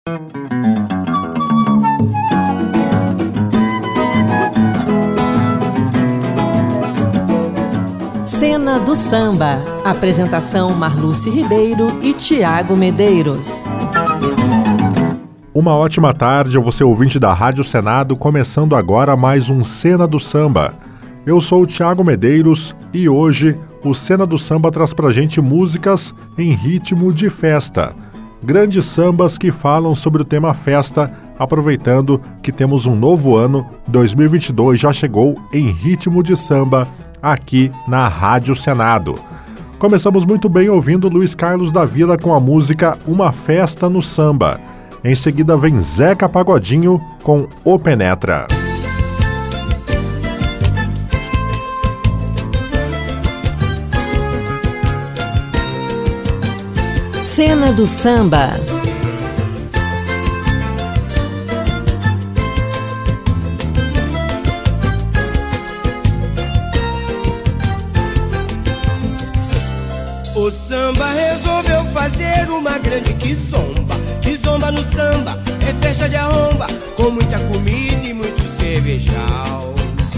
Cena do Samba. Apresentação Marluce Ribeiro e Tiago Medeiros. Uma ótima tarde a você, ouvinte da Rádio Senado, começando agora mais um Cena do Samba. Eu sou o Tiago Medeiros e hoje o Cena do Samba traz pra gente músicas em ritmo de festa. Grandes sambas que falam sobre o tema festa, aproveitando que temos um novo ano, 2022 já chegou em ritmo de samba aqui na Rádio Senado. Começamos muito bem ouvindo Luiz Carlos da Vila com a música Uma Festa no Samba. Em seguida vem Zeca Pagodinho com O Penetra. Cena do Samba. O samba resolveu fazer uma grande quizomba. Quizomba no samba é festa de arromba, com muita comida e muito cervejal.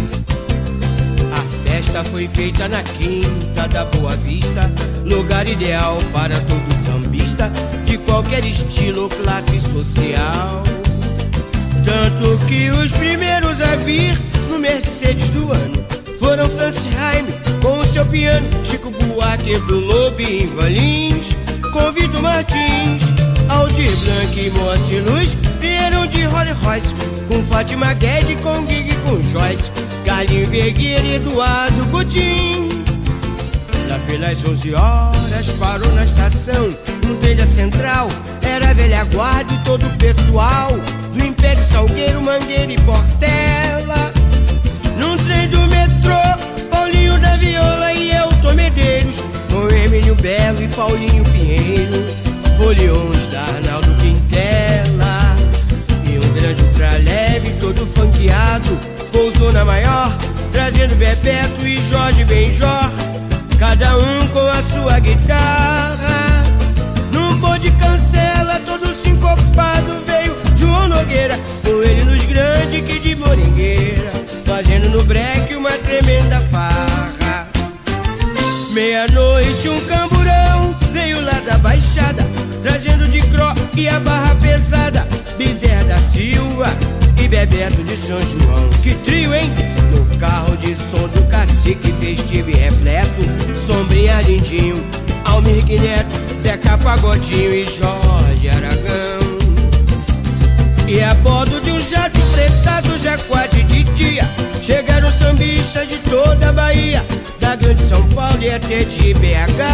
A festa foi feita na Quinta da Boa Vista, lugar ideal para todo sambista de qualquer estilo ou classe social. Tanto que os primeiros a vir no Mercedes do ano foram Francis Raime com o seu piano, Chico Buarque do Lobinho Valins, com Vitor Martins, Aldir Blanc e Moacir Luz vieram de Rolls Royce, com Fátima Guedes, com Gig, com Joyce, Carlinho Vergueira e Eduardo Coutinho. Lá pelas 11 horas parou na estação um trem da Central, era a velha guarda e todo o pessoal do Império, Salgueiro, Mangueira e Portela. Num trem do metrô, Paulinho da Viola e Elton Medeiros, com Hermínio Belo e Paulinho Pinheiro, foliões da Arnaldo Quintela. E um grande ultraleve todo funkeado pousou na maior, trazendo Bebeto e Jorge Benjor, cada um com a sua guitarra. Num bonde Cancela, todo sincopado, veio João Nogueira, com ele nos grandes que de Moringueira, fazendo no breque uma tremenda farra. Meia-noite um camburão veio lá da Baixada, trazendo de Cro e a barra pesada, Bezerra da Silva e Bebeto de São João. Que trio, hein? No carro de som do Cacique festivo e repleto, Sombrinha Lindinho, Almir Neto, Zeca Pagodinho e Jorge Aragão. E a bordo de um jato fretado já quase de dia, chegaram sambistas de toda a Bahia, da grande São Paulo e até de BH.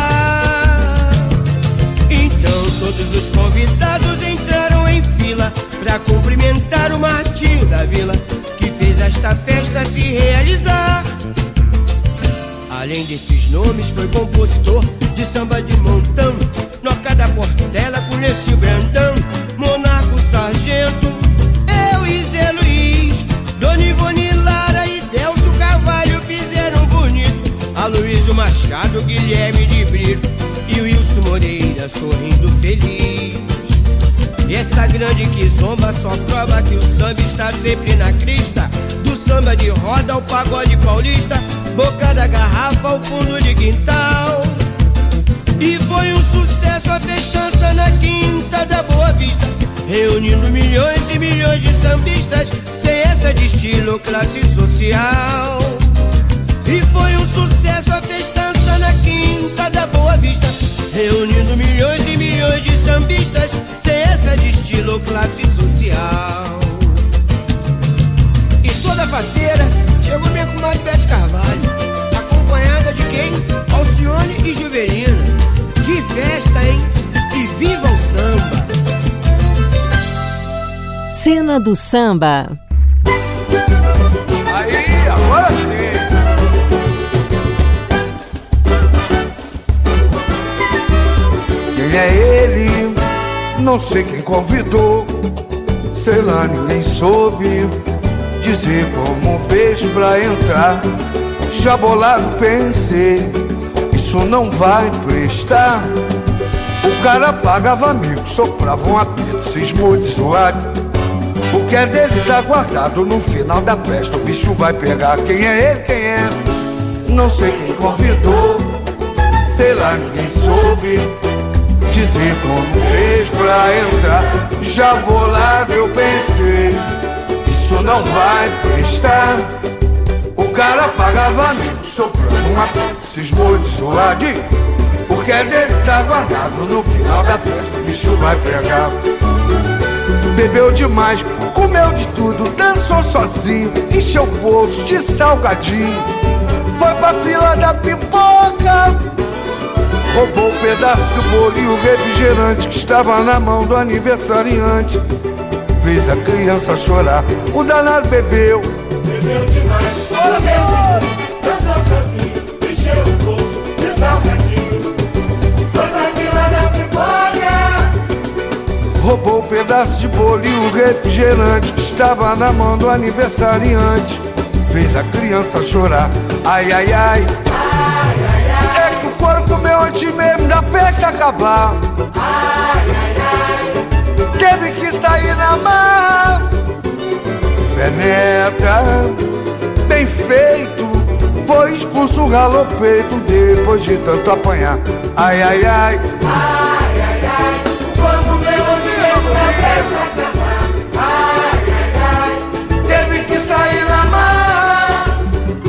Então todos os convidados entraram em fila pra cumprimentar o Martinho da Vila, que fez esta festa se realizar. Além desses nomes foi compositor de samba de montão, Noca da Portela, Cuneci Brandão, Monarco Sargento, eu e Zé Luiz, Dona Ivone Lara e Delcio Carvalho fizeram bonito, Aloysio Machado, Guilherme de Brito e Wilson Moreira sorrindo feliz. E essa grande quizomba só prova que o samba está sempre na crista, do samba de roda ao pagode paulista, boca da garrafa ao fundo de quintal. E foi um sucesso a festança na Quinta da Boa Vista, reunindo milhões e milhões de sambistas, sem essa de estilo ou classe social. E foi um sucesso a festança na Quinta da Boa Vista, reunindo milhões e milhões de sambistas, sem essa de estilo ou classe social. E toda faceira chegou minha comadre Bete Carvalho, acompanhada de quem? Alcione e Juvelina. Que festa, hein? E viva o samba! Cena do Samba. Aí, agora sim! Quem é ele? Não sei quem convidou, sei lá, ninguém soube dizer como fez pra entrar. Já bolado pensei, isso não vai prestar. O cara pagava amigo, soprava um apito, cismou de zoar. O que é dele tá guardado, no final da festa o bicho vai pegar. Quem é ele, quem é? Não sei quem convidou, sei lá, ninguém soube dizer como fez pra entrar. Já bolado eu pensei, isso não vai prestar. O cara pagava amigo, soprando uma cismou de zoar. O que é dele tá guardado, no final da festa o bicho vai pegar. Bebeu demais, comeu de tudo, dançou sozinho, encheu o bolso de salgadinho, foi pra fila da pipoca, roubou um pedaço do bolo e o refrigerante que estava na mão do aniversariante. Fez a criança chorar, o danado bebeu. Bebeu demais, comeu de tudo, dançou sozinho, encheu o bolso de salgadinho, foi pra fila da pipoca, roubou um pedaço de bolo e o refrigerante que estava na mão do aniversariante. Fez a criança chorar, ai, ai, ai. É que o couro comeu antes mesmo da festa acabar. Teve que sair na mão. Penetra, bem feito, foi expulso o ralopeito depois de tanto apanhar. Ai, ai, ai. Teve que sair na mão.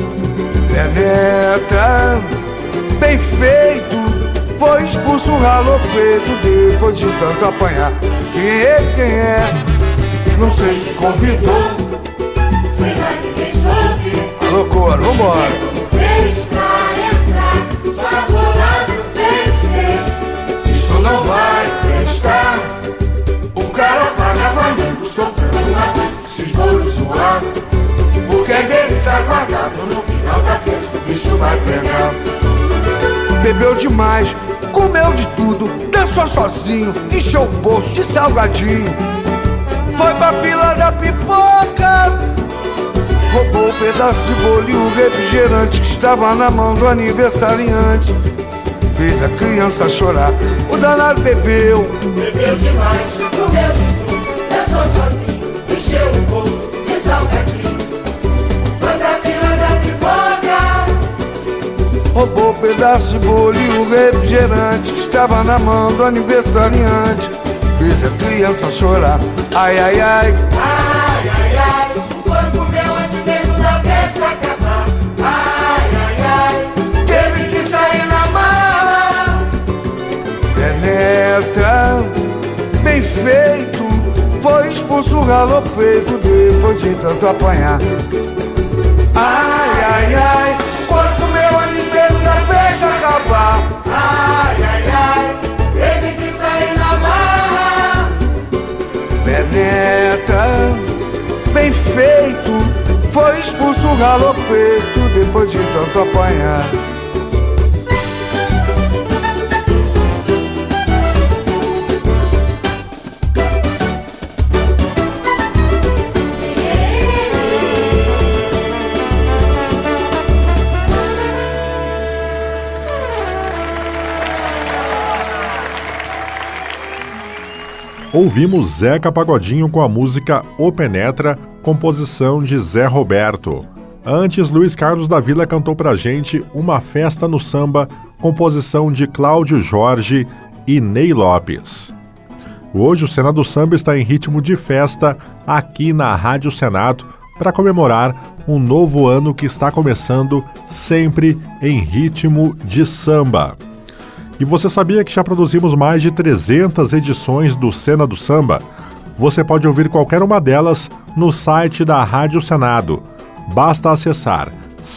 Penetra, bem feito, foi expulso o ralopeito depois de tanto apanhar. Quem é? Não sei quem convidou, sei lá, ninguém soube. Loucura, vambora. Como fez pra entrar, já bolado pensei, isso não vai prestar. O cara pagava amigo, soprando uma cismou de suar. O que é dele tá guardado, no final da festa o bicho vai pegar. Bebeu demais, comeu de tudo, dançou sozinho, encheu o bolso de salgadinho, foi pra fila da pipoca, roubou um pedaço de bolo e o refrigerante que estava na mão do aniversariante. Fez a criança chorar, o danado bebeu. bebeu demais, comeu de tudo, dançou sozinho, encheu o bolso de salgadinho, foi pra fila da pipoca, roubou um pedaço de bolo e o refrigerante que estava na mão do aniversariante. Fez a criança chorar, ai, ai, ai. o corpo meu antes mesmo da festa acabar. Ai, ai, ai, Teve que sair na mão. Penetra, bem feito, foi expulso o ralopeito depois de tanto apanhar. Ai, ai, ai, corpo meu antes mesmo da festa acabar. ai, ai, ai, teve que sair na marra. Penetra, bem feito, foi expulso o ralopeito depois de tanto apanhar. Ouvimos Zeca Pagodinho com a música O Penetra, composição de Zé Roberto. Antes, Luiz Carlos da Vila cantou pra gente Uma Festa no Samba, composição de Cláudio Jorge e Ney Lopes. Hoje o Cena do Samba está em ritmo de festa aqui na Rádio Senado para comemorar um novo ano que está começando sempre em ritmo de samba. E você sabia que já produzimos mais de 300 edições do Cena do Samba? Você pode ouvir qualquer uma delas no site da Rádio Senado. Basta acessar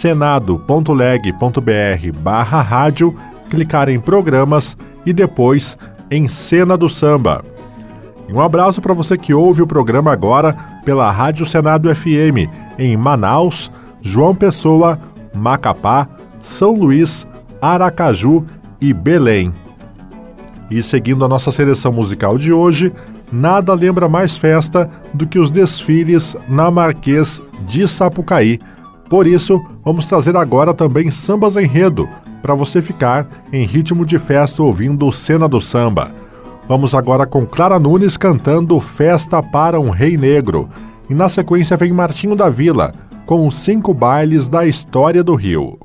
senado.leg.br/rádio, clicar em programas e depois em Cena do Samba. E um abraço para você que ouve o programa agora pela Rádio Senado FM em Manaus, João Pessoa, Macapá, São Luís, Aracaju e Belém. E seguindo a nossa seleção musical de hoje, nada lembra mais festa do que os desfiles na Marquês de Sapucaí. Por isso, vamos trazer agora também sambas enredo, para você ficar em ritmo de festa ouvindo Cena do Samba. Vamos agora com Clara Nunes cantando Festa para um Rei Negro. E na sequência vem Martinho da Vila, com os 5 bailes da história do Rio.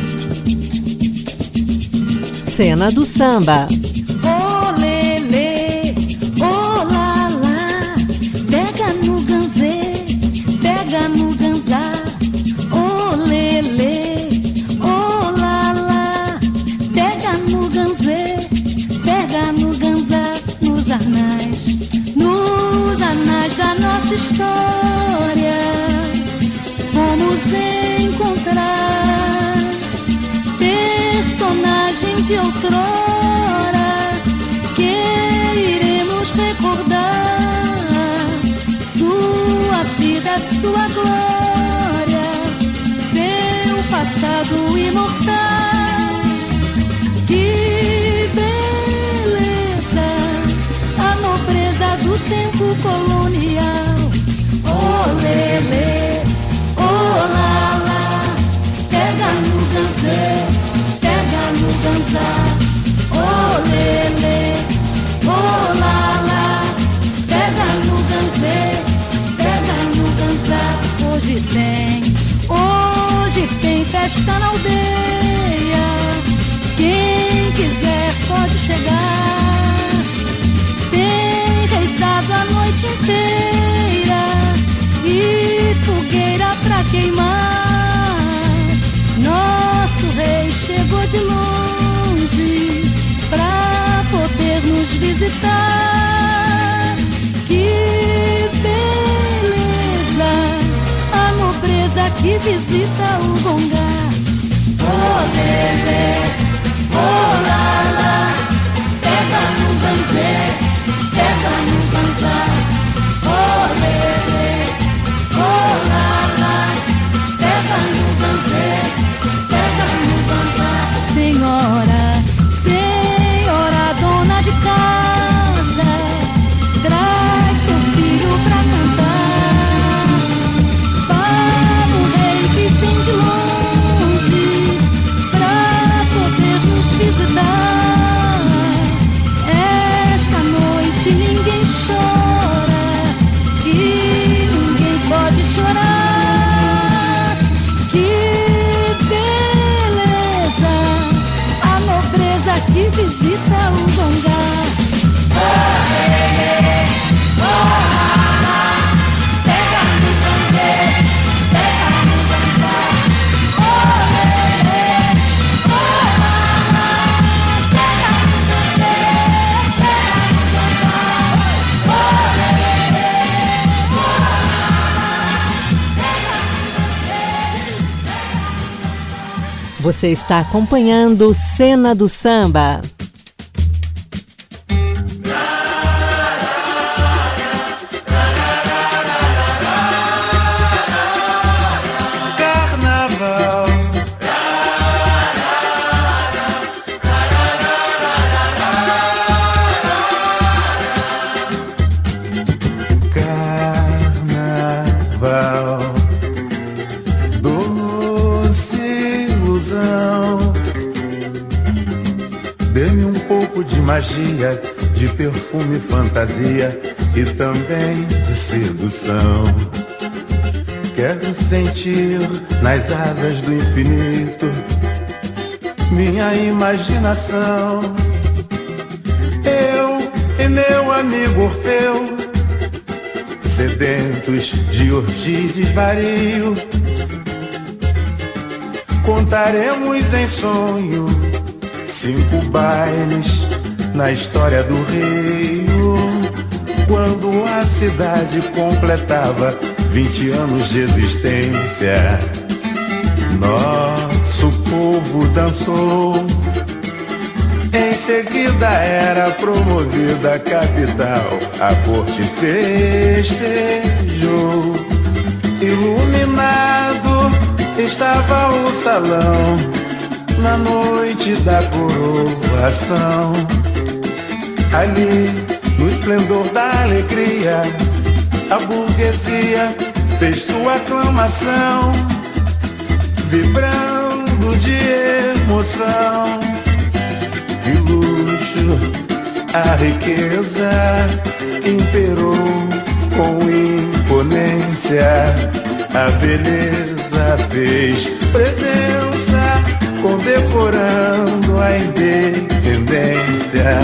Cena do Samba. Ô lelê, ô lalá, pega no ganzê, pega no ganzá. Ô lelê, ô lalá, pega no ganzê, pega no ganzá. Nos anais da nossa história, vamos encontrar personagem de outrora que iremos recordar. Sua vida, sua glória, seu passado imortal. Que beleza, a nobreza do tempo colonial. Oh lelê, oh lalá, pega no ganzê, pega no ganzá. Oh lelê, oh lalá, pega no ganzê, pega no ganzá. Hoje tem festa na aldeia. Quem quiser pode chegar. Tem reizado a noite inteira e fogueira pra queimar. Nosso rei chegou de longe pra poder nos visitar. Que beleza, a nobreza que visita o Gongá. Oh lelê, oh lalá, pega no ganzê, pega no ganzá. Oh lelê, oh lalá, pega no ganzê, pega no ganzá. Senhora, senhora dona de casa, traz seu filho pra cantar para o rei que vem de longe pra poder nos visitar. Esta noite ninguém chora e ninguém pode chorar. Que beleza, a nobreza que visita o Gongá. Oh lelê, oh lalá, pega no ganzê, pega no ganzá. Oh lelê, oh lalá, pega no ganzê, pega no ganzá. Oh lelê, oh lalá, pega no ganzê. Você está acompanhando Cena do Samba. Carnaval, carnaval, doce ilusão. Dê-me um pouco de magia, de perfume, fantasia e também de sedução. Quero sentir nas asas do infinito minha imaginação. Eu e meu amigo Orfeu, sedentos de orgia e desvario, contaremos em sonho 5 bailes na história do Rio, quando a cidade completava 20 anos de existência. Nosso povo dançou, em seguida era promovida a capital. A corte festejou, iluminado estava o salão na noite da coroação. Ali, no esplendor da alegria, a burguesia fez sua aclamação, vibrando de emoção. Que luxo, A riqueza imperou com imponência, a beleza fez presença, condecorando a independência.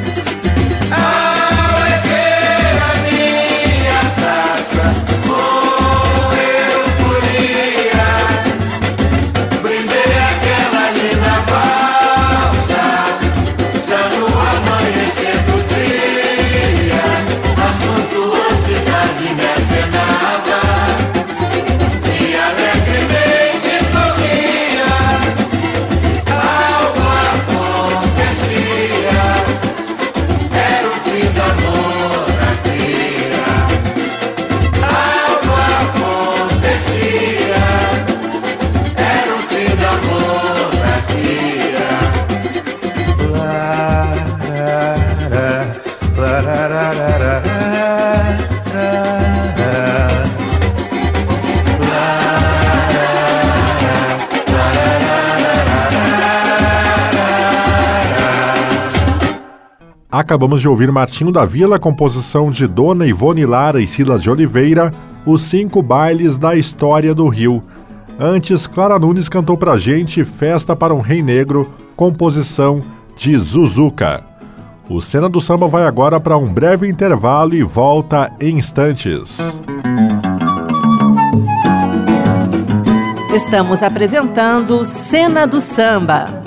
Alegria minha taça com euforia, brindei aquela linda valsa, já no amanhecer do dia, a suntuosidade me acenava e alegremente sorria. Algo acontecia, era o fim da monarquia. Algo acontecia, era o fim da monarquia. Acabamos de ouvir Martinho da Vila, composição de Dona Ivone Lara e Silas de Oliveira, Os 5 Bailes da História do Rio. Antes, Clara Nunes cantou pra gente Festa para um Rei Negro, composição de Zuzuca. O Cena do Samba vai agora para um breve intervalo e volta em instantes. Estamos apresentando Cena do Samba.